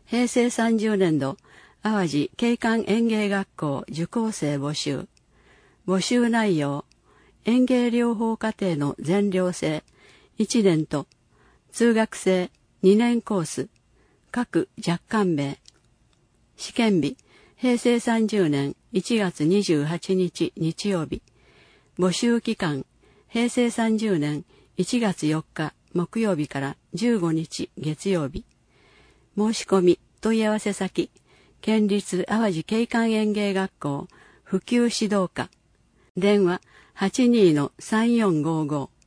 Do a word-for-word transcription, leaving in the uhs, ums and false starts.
へいせいさんじゅうねんど淡路景観園芸学校受講生募集。募集内容、園芸療法課程の全寮制いちねんと通学生にねんコース各若干名。試験日、へいせいさんじゅうねんいちがつにじゅうはちにち日曜日。募集期間、へいせいさんじゅうねんいちがつよっか木曜日からじゅうごにち月曜日。申し込み、問い合わせ先、県立淡路景観園芸学校普及指導課。電話 はちにーのさんよんごーごー。